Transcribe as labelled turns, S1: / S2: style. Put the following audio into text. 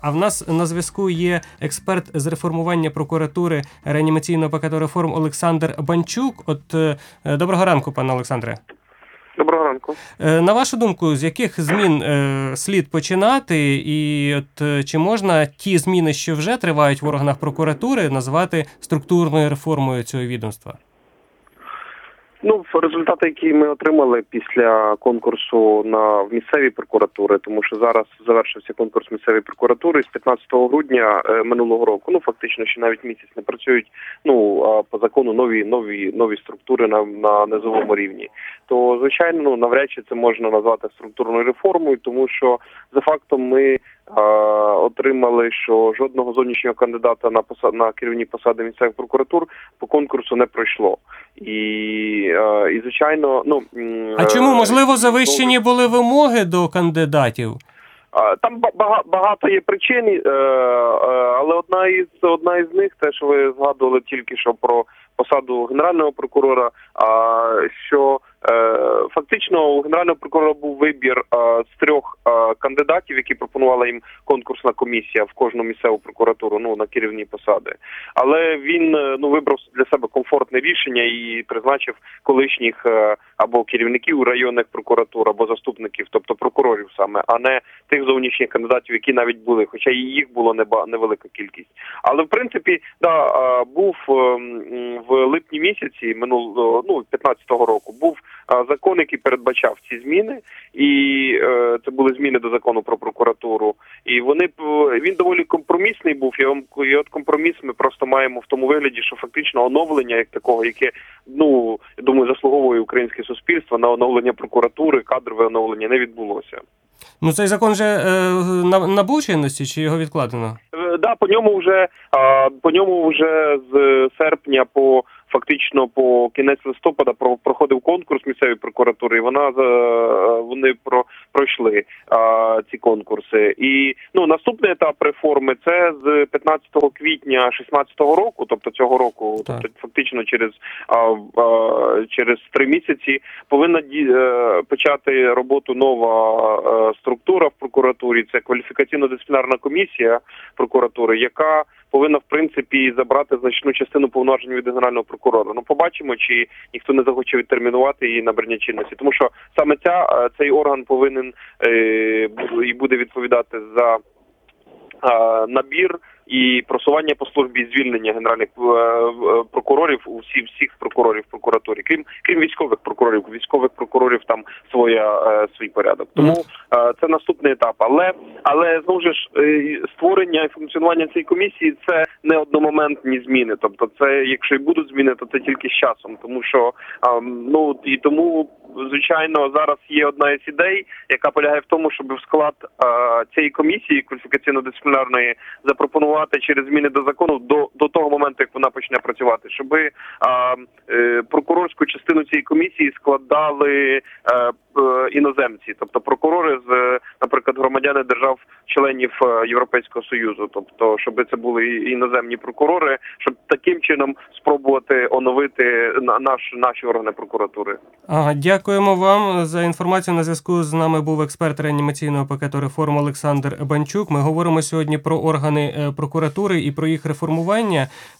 S1: А в нас на зв'язку є експерт з реформування прокуратури реанімаційного пакету реформ Олександр Банчук. Доброго ранку, пане Олександре.
S2: Доброго ранку.
S1: На вашу думку, з яких змін слід починати, і чи можна ті зміни, що вже тривають в органах прокуратури, назвати структурною реформою цього відомства?
S2: Результати, які ми отримали після конкурсу в місцеві прокуратури, тому що зараз завершився конкурс місцевої прокуратури з 15 грудня минулого року. Фактично, ще навіть місяць не працюють, по закону нові структури на низовому рівні. То, звичайно, навряд чи це можна назвати структурною реформою, тому що за фактом ми отримали, що жодного зовнішнього кандидата на керівні посади місцевих прокуратур по конкурсу не пройшло. І звичайно,
S1: А чому? Можливо, завищені були вимоги до кандидатів?
S2: Там багато є причин, але одна із них, те, що ви згадували тільки що про посаду генерального прокурора, що фактично у генерального прокурора був вибір з 3 кандидатів, які пропонувала їм конкурсна комісія в кожну місцеву прокуратуру, на керівні посади. Але він вибрав для себе комфортне рішення і призначив колишніх або керівників районних прокуратур, або заступників, тобто прокурорів саме, а не тих зовнішніх кандидатів, які навіть були, хоча і їх було невелика кількість. Але в принципі, був в липні місяці 15-го року був закон, який передбачав ці зміни, і це були зміни до закону про прокуратуру. І він доволі компромісний був, і от компроміс ми просто маємо в тому вигляді, що фактично оновлення як такого, яке, я думаю, заслуговує українське суспільство на оновлення прокуратури, кадрове оновлення не відбулося.
S1: Цей закон вже набув чинності, чи його відкладено?
S2: По ньому вже з серпня фактично по кінець листопада проходив конкурс місцевої прокуратури, і вони пройшли ці конкурси. І наступний етап реформи – це з 15 квітня 2016 року, тобто цього року, тобто фактично через 3 місяці повинна почати роботу нова структура в прокуратурі. Це кваліфікаційно-дисциплінарна комісія прокуратури, яка повинна, в принципі, забрати значну частину повноважень від генерального прокурора. Побачимо, чи ніхто не захоче відтермінувати її набрання чинності. Тому що саме цей орган повинен і буде відповідати за набір і просування по службі, звільнення генеральних прокурорів, всіх прокурорів в прокуратурі, крім військових прокурорів. Військових прокурорів там свій порядок. Тому це наступний етап. Але знову ж створення і функціонування цієї комісії – це не одномоментні зміни. Тобто це, якщо і будуть зміни, то це тільки з часом. Тому що, звичайно, зараз є одна із ідей, яка полягає в тому, щоб в склад цієї комісії кваліфікаційно-дисциплінарної запропонувати через зміни до закону до того моменту, як вона почне працювати, щоб прокурорську частину цієї комісії складали іноземці, тобто прокурори наприклад, громадяни держав-членів Європейського Союзу, тобто, щоб це були іноземні прокурори, щоб таким чином спробувати оновити наші органи прокуратури.
S1: Дякуємо вам за інформацію. На зв'язку з нами був експерт реанімаційного пакету реформ Олександр Банчук. Ми говоримо сьогодні про органи прокуратури і про їх реформування.